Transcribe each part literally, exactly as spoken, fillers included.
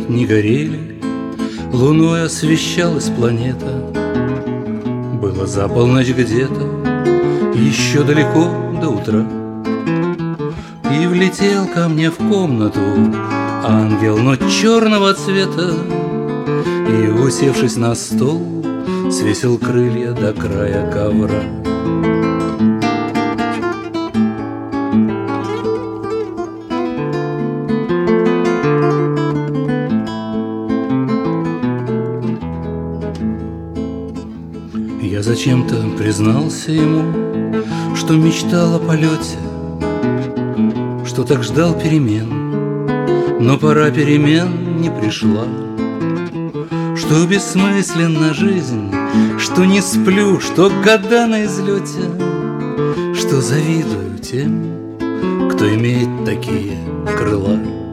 не горели, луной освещалась планета. Было за полночь где-то, еще далеко до утра, и влетел ко мне в комнату ангел, но черного цвета, и, усевшись на стол, свесил крылья до края ковра. Я зачем-то признался ему, что мечтал о полете, что так ждал перемен, но пора перемен не пришла, что бессмысленна жизнь, что не сплю, что года на излете, что завидую тем, кто имеет такие крыла.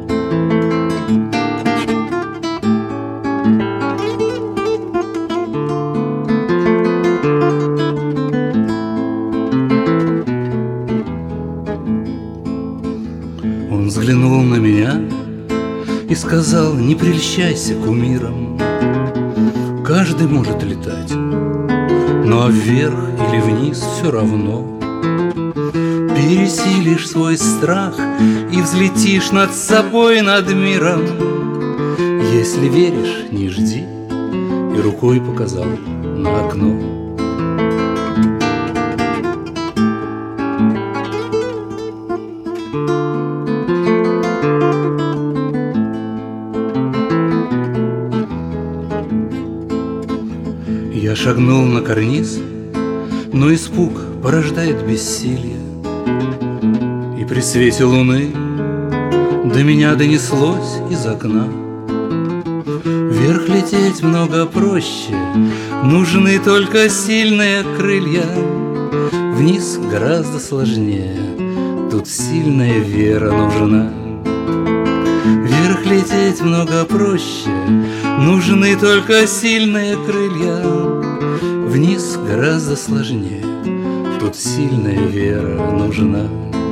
Он взглянул на меня и сказал: не прельщайся кумиром, каждый может летать, но вверх или вниз все равно. Пересилишь свой страх и взлетишь над собой, над миром. Если веришь, не жди, и рукой показал на окно. Я шагнул на карниз, но испуг порождает бессилие, и при свете луны до меня донеслось из окна: вверх лететь много проще, нужны только сильные крылья. Вниз гораздо сложнее, тут сильная вера нужна. Вверх лететь много проще, нужны только сильные крылья. Вниз гораздо сложнее, тут сильная вера нужна.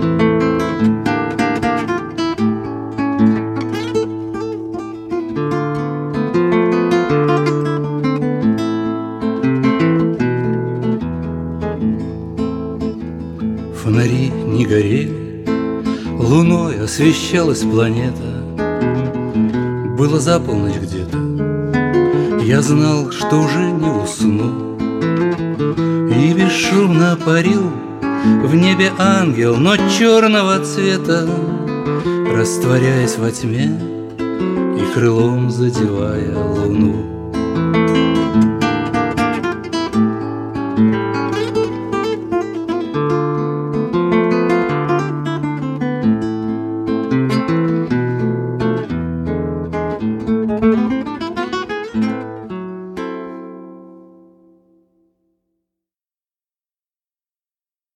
Фонари не горели, луной освещалась планета. Было за полночь где-то, я знал, что уже не усну, и бесшумно парил в небе ангел, но черного цвета, растворяясь во тьме и крылом задевая луну.